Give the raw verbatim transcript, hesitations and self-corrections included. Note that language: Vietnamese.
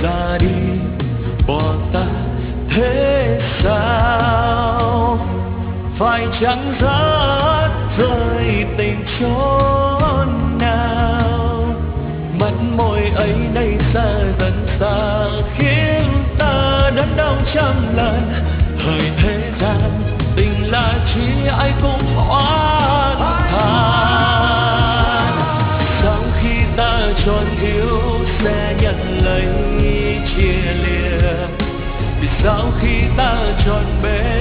ra đi bỏ ta thế sao? Phải chăng rớt rơi tình chốn nào? Mắt môi ấy nay xa dần xa khiến ta đớn đau trăm lần. Thời thế gian tình là chi ai cũng oán than. Sau khi ta chọn yêu sẽ nhận lấy chia lìa, vì sao khi ta chọn bên